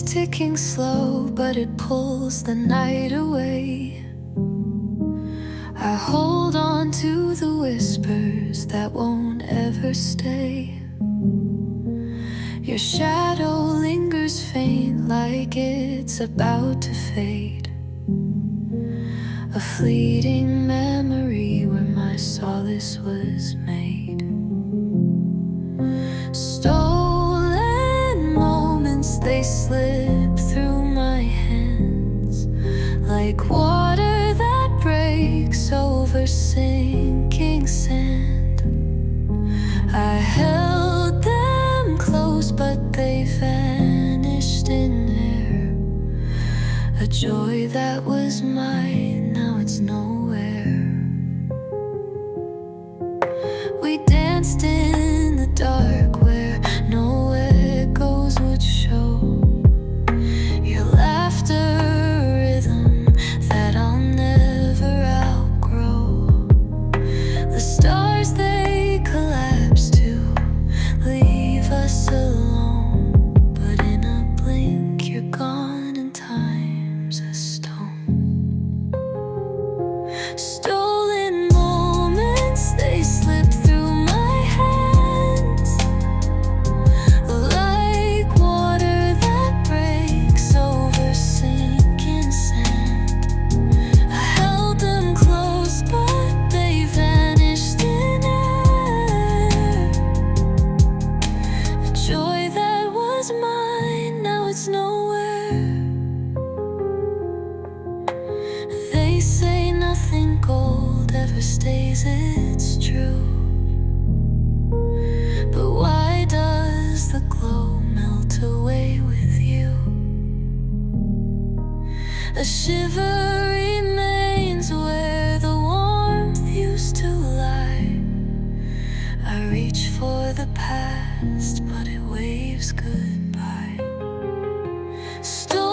ticking slow, but it pulls the night away. I hold on to the whispers that won't ever stay. Your shadow lingers faint, like it's about to fade. A fleeting memory where my solace was made. Stolen moments, they slip through my hands like water that breaks over sinking sand. I held them close, but they vanished in air. A joy that was mine, now it's nowhere. We danced in the dark where no echoes would show. Your laughter, a rhythm that I'll never outgrow. The stars, they collapse to leave us alone, but in a blink you're gone and time's a stone. Stolen moments, they slip through my hands like water that breaks over sinking sand. I held them close, but they vanished in air. A joy that was mine, now it's nowhere. They say nothing gold ever stays, it's true. But why does the glow melt away with you? A shiver remains where the warmth used to lie. I reach for the past, but it waves goodbye.